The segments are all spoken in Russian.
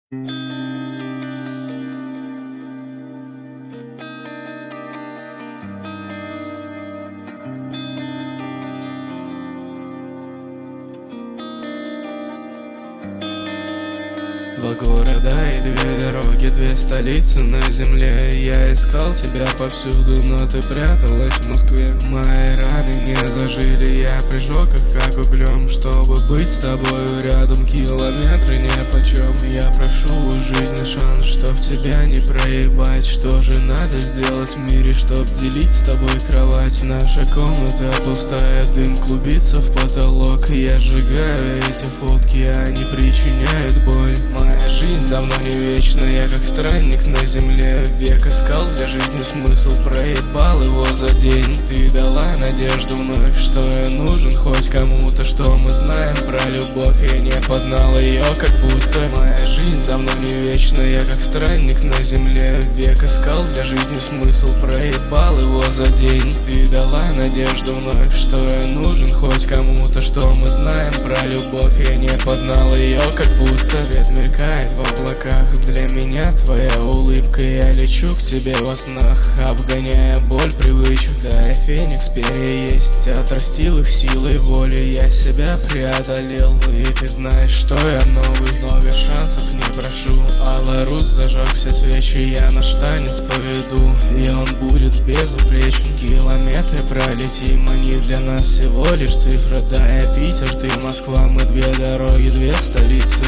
Два города и две дороги, две столицы на земле. Я искал тебя повсюду, но ты пряталась в Москве. Мои раны не зажили, я прижег их как углем. Чтобы быть с тобою рядом, километры нипочем. Я прошу у жизни шанс, чтоб тебя не проебать. Что же надо сделать в мире, чтоб делить с тобой кровать? Наша комната пустая, дым клубится в потолок. Я сжигаю эти фотки, они причиняют боль. Моя жизнь давно не вечна, я как странник на земле. Век искал для жизни смысл, проебал его за день. Ты дала надежду вновь, что я нужен хоть кому-то. Что мы знаем про любовь, я не познал ее как будто. Моя жизнь давно не вечна, я как странник на земле. Век искал для жизни смысл, проебал его за день. Ты дала надежду вновь, что я нужен хоть кому-то. Что мы знаем про любовь, я не познал ее как будто. Свет мелькает в облаках, для меня твоя улыбка. Я лечу к тебе во снах, обгоняя боль привычек. Да, феникс перья есть, отрастил их силой воли. Я себя преодолел, и ты знаешь, что я новый. Много шансов не прошу, алый рус зажег все свечи. Я наш танец поведу, и он будет безупречен. Километры пролетим, они для нас всего лишь цифра. Да, я Питер, ты Москва, мы две дороги, две столицы.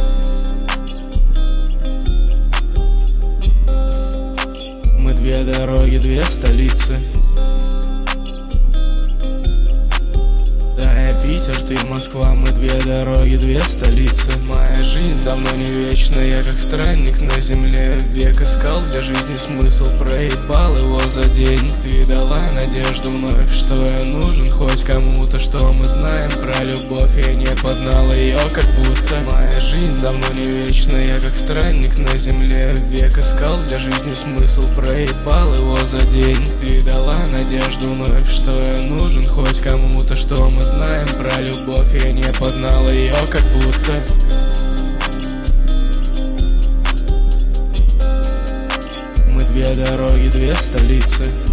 Мы две дороги, две столицы. Да, я Питер, ты Москва, мы две дороги, две столицы. Моя жизнь давно не вечна, я как странник на земле. Век искал для жизни смысл, проебал его за день. Ты дала надежду вновь, что я нужен хоть кому-то. Что мы знаем про любовь, я не познал ее как будто. Моя жизнь давно не вечна, я как странник на земле. Век искал для жизни смысл, проебал его за день. Ты дала надежду вновь, что я нужен хоть кому-то. Что мы знаем про любовь, я не познал ее как будто. Мы две дороги, две столицы.